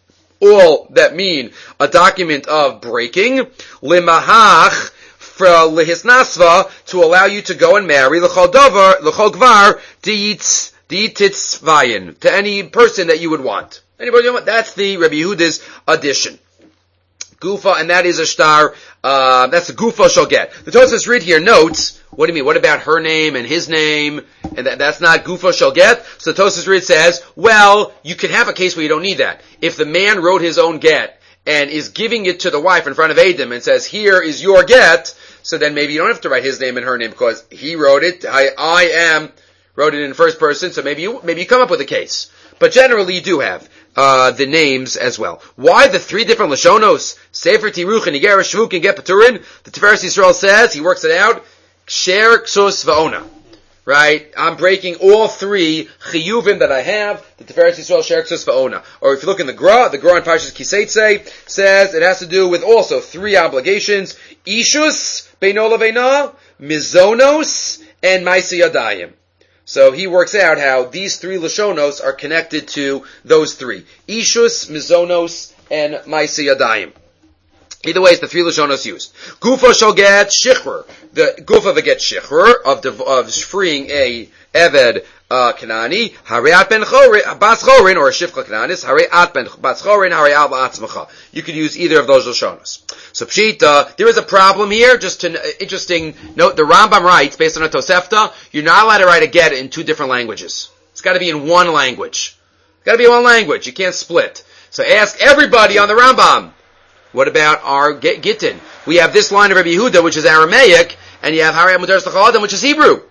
All that mean a document of breaking. Limahach, for lehisnasva, to allow you to go and marry l'chol davar, l'chol gvar, diitz, diititz vayin, to any person that you would want. Anybody you want? That's the Rabbi Yehuda's addition. Gufa, and that is a star, uh, that's the Gufa shall get. The Tosfos read here notes, what do you mean, what about her name and his name, and that, that's not Gufa shall get? So the Tosfos read says, well, you can have a case where you don't need that. If the man wrote his own get, and is giving it to the wife in front of Adam, and says, here is your get, so then maybe you don't have to write his name and her name, because he wrote it, I, I am, wrote it in first person, so maybe you, maybe you come up with a case. But generally you do have uh the names as well. Why the three different Lashonos? Sefer Tiruch and Iger Shvuk and Get Paturin. The Tiferes Yisrael says, he works it out, Ksher Ksus Va'ona. Right? I'm breaking all three chiyuvim that I have. The Tiferes Yisrael Sher Ksus Va'ona. Or if you look in the Gra, the Gra in Parshas Kiseitze says it has to do with also three obligations. Ishus, Beino Leveina, Mizonos, and Maisi Yadayim. So he works out how these three Lashonos are connected to those three. Ishus, Mizonos, and Maisi Yadayim. Either way, it's the three Lashonos used. Gufa shall get Shichur. The Gufa will get Shichur of, of freeing a Eved uh, Kanani, Hareat ben Chorin, Bas Chorin, or Shifcha Kananis, Hareat ben Bas Chorin, Hareat Ba'atzmacha. You could use either of those Lashonos. So Pshita, there is a problem here, just to, uh, interesting note, the Rambam writes, based on a Tosefta, you're not allowed to write a get in two different languages. It's gotta be in one language. It's gotta be in one language, you can't split. So ask everybody on the Rambam, what about our Gittin? We have this line of Rabbi Yehuda, which is Aramaic, and you have Hareat Muteres L'chol Adam, which is Hebrew.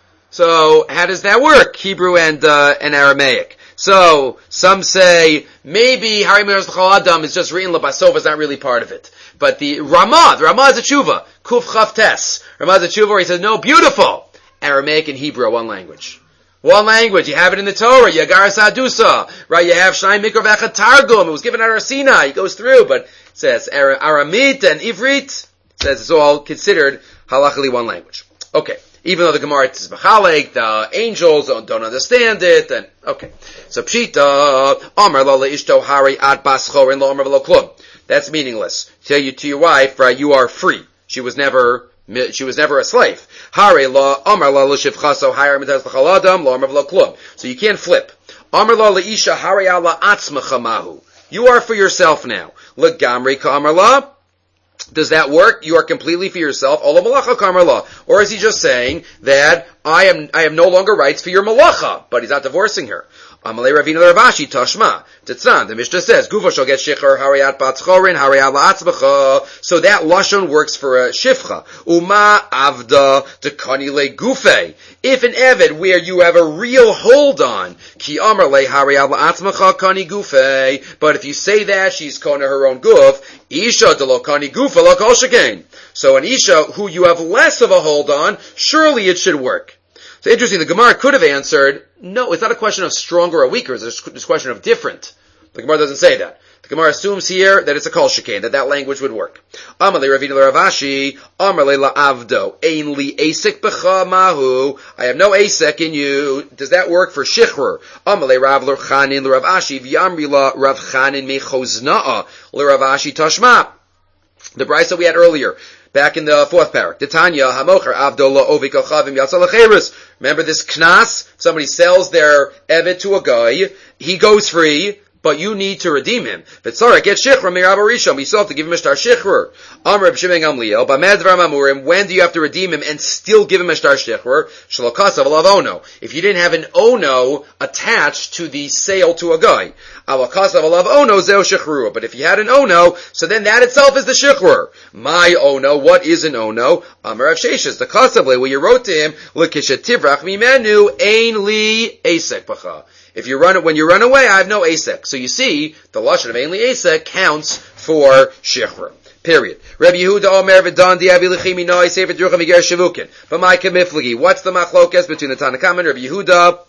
So, how does that work? Hebrew and, uh, and Aramaic. So, some say, maybe Hareat Muteres L'chol Adam is just written L'basov, is not really part of it. But the Ramah, the Ramah is a tshuva. Kuf Chav Tes. Ramah is a tshuva where he says, no, beautiful. Aramaic and Hebrew are one language. One language. You have it in the Torah. Yagaras Adusa. Right? You have Shnai Mikra V'Echad Targum. It was given at Har Sinai. He goes through, but it says Aramit and Ivrit. It says it's all considered halachically one language. Okay. Even though the Gemara is B'chalek, the angels don't, don't understand it, and, okay. So, Pshita, Amar lo le'ishto hari ad bas chorin lo amar v'lo klum. That's meaningless. Tell you to your wife, right, you are free. She was never, she was never a slave. Hari lo amar lo l'shivchaso hari mitas l'chal adam lo amar v'lo klum. So you can't flip. Amar lo le'isha hari ala atzmacha mahu. You are for yourself now. L'gamri ka amar la. Does that work? You are completely for yourself. Ola malacha karmala. Or is he just saying that I am, I have no longer rights for your malacha, but he's not divorcing her? Amalei Ravina Ravashi Tashma. Tetzan. The Mishnah says, Gufa shall get shichar, hariat bat chorin, hariat la'atzbacha. So that lashon works for a shifcha. Uma avda dekani le gufe. If an eved where you have a real hold on, ki amar le hariat la'atzmacha kani gufe. But if you say that, she's kona her own guf, isha de lo kani gufa lo kol shekain. So an isha who you have less of a hold on, surely it should work. So interesting, the Gemara could have answered, no, it's not a question of stronger or weaker, it's a question of different. The Gemara doesn't say that. The Gemara assumes here that it's a kol shekain, that that language would work. Amalei Ravina Ravashi, Amalei la'avdo, ein li asek b'cha mahu, I have no asek in you. Does that work for shichrur? Amalei Rav l'Chanin l'Ravashi, v'yamri la Rav Chanin mechozna'a l'Ravashi tashma. The brisa we had earlier. Back in the fourth parak, Titania Hamocher Avdola Ovik Chavim Yatzalacheres. Remember this knas? Somebody sells their evet to a guy, he goes free, but you need to redeem him. V'tzarek get shichra mirab arisham. You still have to give him a shtar shichra. Amr b'shimei gamliel b'medvar mamurim. When do you have to redeem him and still give him a shtar shichra? Shalokasav alav ono. If you didn't have an ono attached to the sale to a guy, alakasav alav ono zeo shichra. But if you had an ono, so then that itself is the shichra. My ono. What is an ono? Amr of sheshes the kasavle. Where you wrote to him l'kishetivrach mimenu ein li asek b'cha. If you run when you run away, I have no asek. So you see, the lashon of ainli asek counts for shichra. Period. Rabbi Yehuda Omer v'dan di'avi l'chimi noi sefer drucha v'ger shavukin. V'mai kamiflagi. What's the machlokas between the Tanna Kama and Rabbi Yehuda?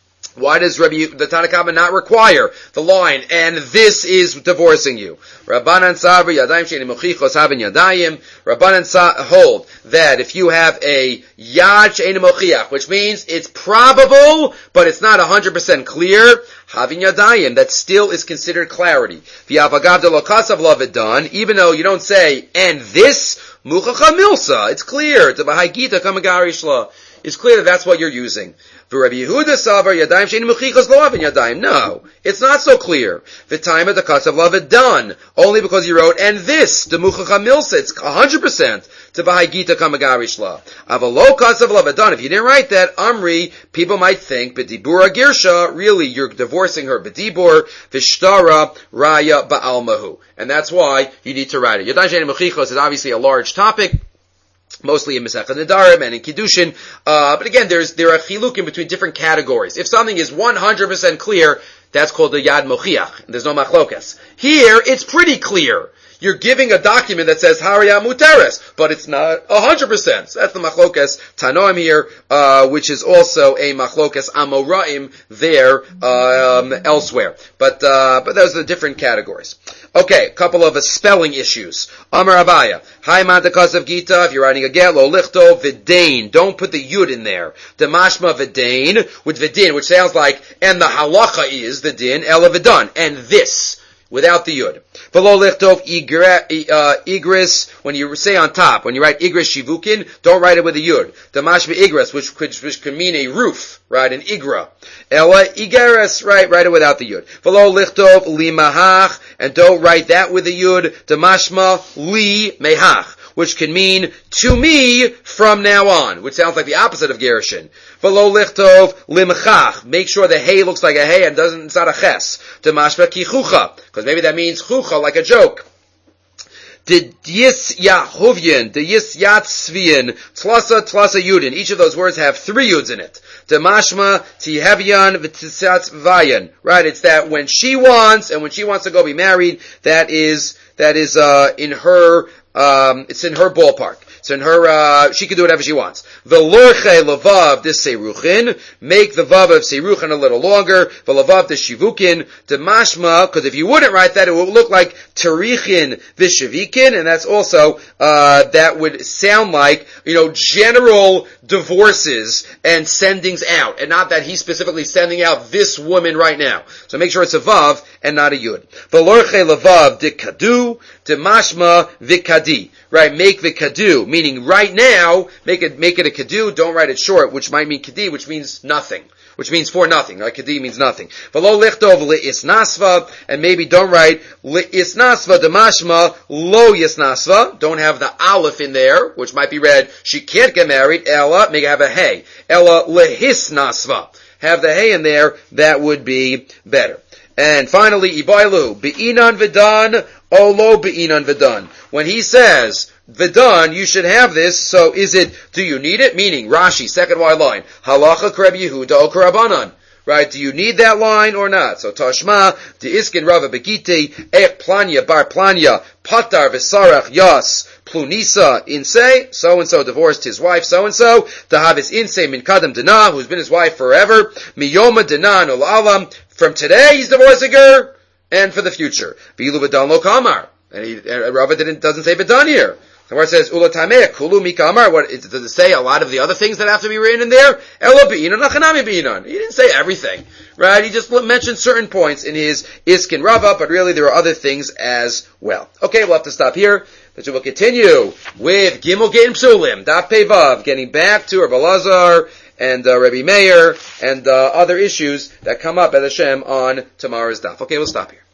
Why does Rabbi, the Tanna Kama not require the line, and this is divorcing you? Rabbanan Sabri Yadayim Sheini Mochichos Havin Yadayim. Rabbanan hold that if you have a Yad Sheini Mochiach, which means it's probable, but it's not one hundred percent clear, Havin Yadayim, that still is considered clarity. V'yavagav de lo kasav lavidan, even though you don't say, and this, Muchacha Milsa, it's clear, to Bahai Gita Kamagari Shla, it's clear that that's what you're using. For Rabbi Yehuda Savar Yadayim Shein Mechichas Lo Avin Yadayim. No, it's not so clear. The time of the Kasav Lav done only because you wrote and this the Muchacha Milsa. It's a hundred percent to Bahai Gita Kamagari Shla. Avalo Kasav Lav done. If you didn't write that Amri, people might think B'dibura Girsha. Really, you're divorcing her. B'dibur Vishtara Raya Ba'almahu, and that's why you need to write it. Yadayim Shein Mechichas is obviously a large topic. Mostly in Masechet Nedarim and in Kiddushin, uh, but again, there's there are chilukim between different categories. If something is one hundred percent clear, that's called the Yad Mochiach. There's no machlokas. Here, it's pretty clear. You're giving a document that says Hariyah Muteres, but it's not one hundred percent. So that's the machlokas Tanoim here, uh, which is also a machlokas Amoraim there, um, elsewhere. But, uh, but those are the different categories. Okay, a couple of uh, spelling issues. Amar Abaya. Hi Mantakas of Gita, if you're writing a get, lo lichto vidain. Don't put the yud in there. Demashma vidain, with vidin, which sounds like, and the halacha is the din, ela vidan, and this. without the yud. V'lo lichtov igris, when you say on top, when you write igris shivukin, don't write it with a yud. Damashba igris, which could, which could mean a roof, right, an igra. Ella igeres, right, write it without the yud. V'lo lichtov limahach, and don't write that with a yud. Damashma li mehach, which can mean to me from now on, which sounds like the opposite of gerushin. V'lo lichtov limchach, make sure the hay looks like a hay and doesn't, it's not a ches. Damashba ki chucha, because maybe that means chucha, like a joke. The yis yahovyin, the yis yatzviyin, tlasa tlasa yudin. Each of those words have three yuds in it. Demashma tihevyan v'tisatz vayan. Right, it's that when she wants, and when she wants to go be married, that is, that is, uh, in her, um, it's in her ballpark. So in her, uh, she can do whatever she wants. V'lorche lavav this seiruchin, make the vav of seiruchin a little longer. V'lavav this shivukin, demashma, because if you wouldn't write that, it would look like terichin vishavikin, and that's also, uh, that would sound like, you know, general divorces and sendings out, and not that he's specifically sending out this woman right now. So make sure it's a vav and not a yud. V'lorche lavav dikadu, demashma vikadi. Right, make the kadu, meaning right now, make it, make it a kadu, don't write it short, which might mean kadi, which means nothing, which means for nothing, right? Kadi means nothing. V'lo lichtov li'isnasva, and maybe don't write li'isnasva demashma lo yisnasva, don't have the aleph in there, which might be read, she can't get married, ella, make it have a hey, ella lihisnasva, have the hey in there, that would be better. And finally, ibailu, be'inan v'dan, olo be'inan v'dan. When he says, v'dan, you should have this, so is it, do you need it? Meaning, Rashi, second Y line, halacha k'Reb Yehuda o k'Rabbanan. Right, do you need that line or not? So Tashma, de iskin rava begite, ek planya bar planya, patar v'sarach yas, plunisa inse, so-and-so divorced his wife, so-and-so, tahavis inse min kadam dana, who's been his wife forever, miyoma dana ol alam, from today he's divorcing her, and for the future. V'ilu v'dan lo kamar. And, he, and Rava didn't, doesn't say v'dan here. The word says, Ula tameh, kulu mikamar. What, does it say a lot of the other things that have to be written in there? Elo be'inan, nachanami be'inan. He didn't say everything. Right? He just mentioned certain points in his Iskin Rava, but really there are other things as well. Okay, we'll have to stop here. But we will continue with Gimel Gein Psulim, Daf Pei Vav, getting back to Rabbi Lazar and uh, Rabbi Meir and uh, other issues that come up at Hashem on tomorrow's Daf. Okay, we'll stop here.